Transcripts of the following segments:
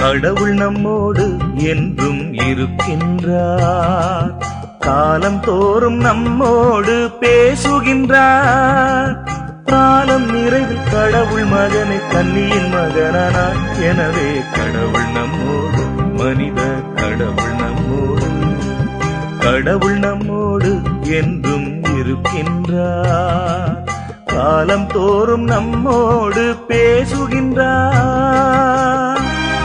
கடவுள் நம்மோடு என்றும் இருக்கின்றார். காலம் தோறும் நம்மோடு பேசுகின்றார். காலம் நிறைவில் கடவுள் மகனை கன்னியின் மகனானார். எனவே கடவுள் நம்மோடு, மனித கடவுள் நம்மோடு, கடவுள் நம்மோடு என்றும் இருக்கின்றார். காலம் தோறும் நம்மோடு பேசுகின்றார்.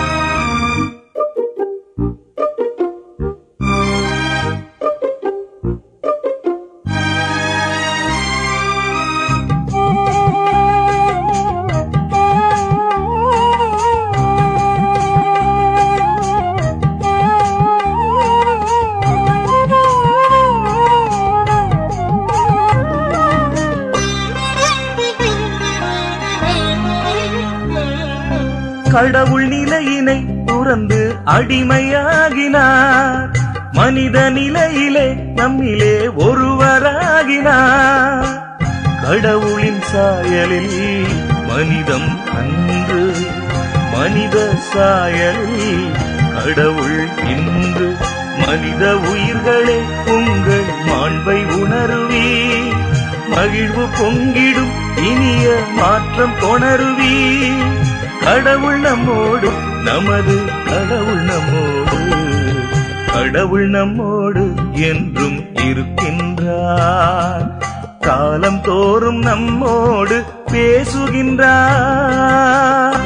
கடவுள் நிலையினை துறந்து அடிமையாகினார். மனித நிலையிலே நம்மிலே ஒருவராகினார். கடவுளின் சாயலில் மனிதம் அன்று, மனித சாயலில் கடவுள் இன்று. மனித உயிர்களே உங்கள் மாண்பை உணருவி, மகிழ்வு பொங்கிடும் இனிய மாற்றம் கொணருவி. கடவுள் நம்மோடு, நமது கடவுள் நம்மோடு, கடவுள் நம்மோடு என்றும் இருக்கின்றார். காலம் தோறும் நம்மோடு பேசுகின்றார்.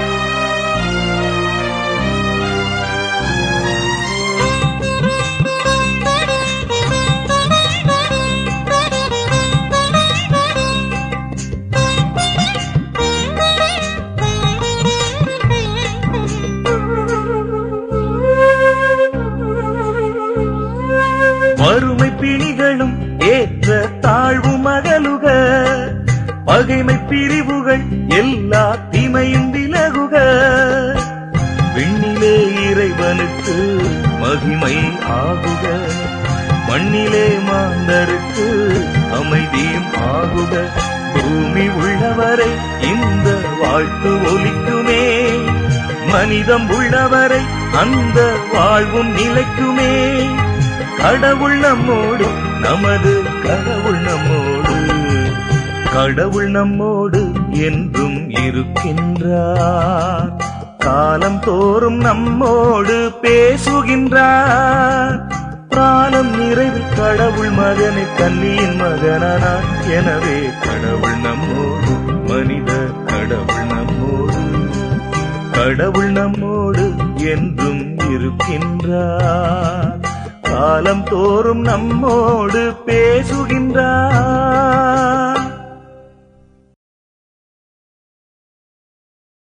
வறுமை பிணிகளும் ஏற்ற தாழ்வு மகளுக, பகைமை பிரிவுகள் எல்லா தீமையும் விலகுக. விண்ணிலே இறைவனுக்கு மகிமை ஆகுக, மண்ணிலே மாந்தருக்கு அமைதியும் ஆகுக. பூமி உள்ளவரை இந்த வாழ்த்து ஒலிக்குமே, மனிதம் உள்ளவரை அந்த வாழ்வும் நிலைக்குமே. கடவுள் நம்மோடு, நமது கடவுள் நம்மோடு, கடவுள் நம்மோடு என்றும் இருக்கின்றார். காலம் தோறும் நம்மோடு பேசுகின்றார். காலம் நிறைவில் கடவுள் மகனை கன்னியின் மகனானார். எனவே கடவுள் நம்மோடு, மனித கடவுள் நம்மோடு, கடவுள் நம்மோடு என்றும் இருக்கின்றார். காலம் தோறும் நம்மோடு பேசுகின்றார்.